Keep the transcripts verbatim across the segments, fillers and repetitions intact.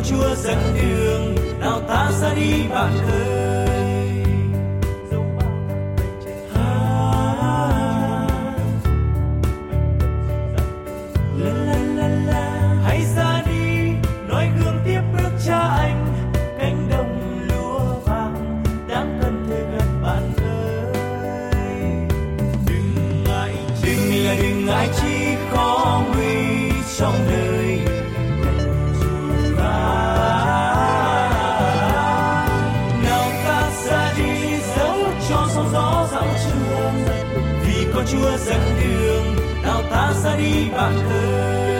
Chúa dẫn đường, nào ta ra đi bạn ơi. À, la la la la, hãy ra đi, noi gương tiếp bước cha anh, cánh đồng lúa vàng đang cần thề gần bạn ơi. Đừng ngại, đừng là đừng ngại chi khó nguy trong đời. Có Chúa dẫn đường, nào ta ra đi bạn ơi.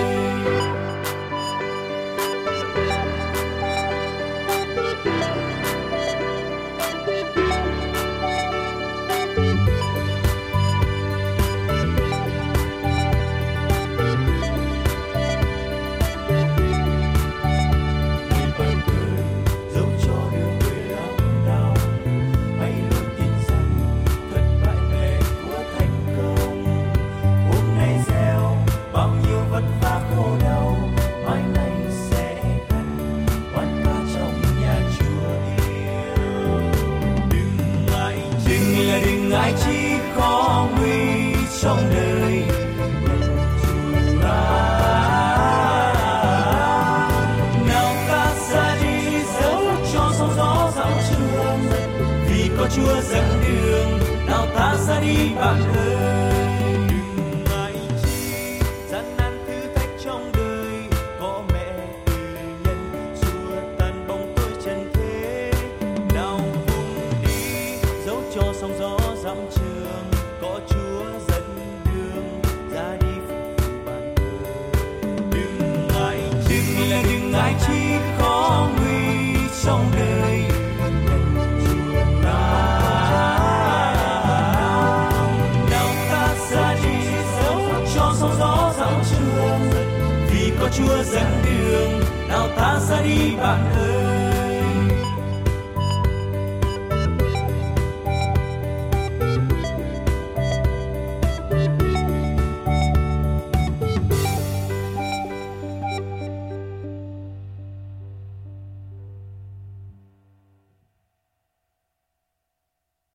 Trong đời nào ta ra đi dẫu cho sóng gió dạo trường, vì có Chúa dẫn đường, nào ta ra đi bạn ơi. Đừng ngại chi gian nan thử thách trong đời, có mẹ từ nhân xua tan bóng tối trần thế. Nào cùng đi dẫu cho sóng gió dạo trường, có Chúa dẫn đường ra đi phục vụ bạn ơi. Đừng ngại, đừng là đừng ngại chi khó nguy trong đời. Nào ta ra đi dẫu cho sóng gió dạo trường, vì có Chúa dẫn đường, nào ta ra đi bạn ơi.